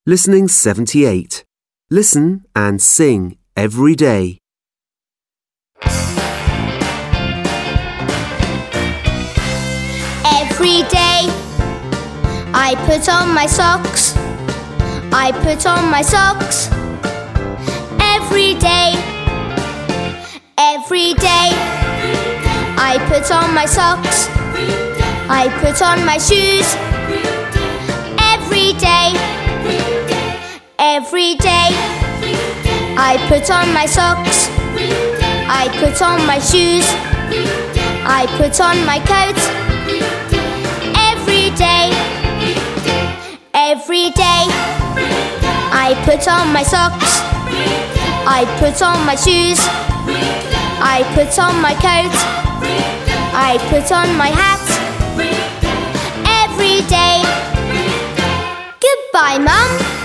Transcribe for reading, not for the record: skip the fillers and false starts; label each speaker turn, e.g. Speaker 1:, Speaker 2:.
Speaker 1: Listening 78. Listen and sing every day.
Speaker 2: Every day I put on my socks. I put on my socks. Every day. Every day I put on my socks. I put on my shoes. Every day. Every day I put on my socks. I put on my shoes. I put on my coat. Every day. Every day I put on my socks. I put on my shoes. I put on my coat. I put on my hat. Every day. Goodbye, Mum.